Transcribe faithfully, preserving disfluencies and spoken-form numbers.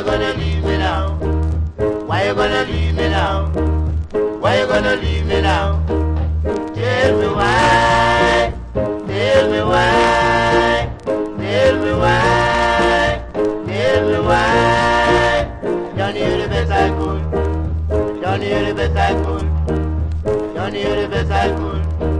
you gonna leave me now? Why you gonna leave me now? Why you gonna leave me now? Tell me why. Tell me why. Tell me why. Tell me why. Johnny, you're the best I could. Johnny, you're the best I could. Johnny, you're the best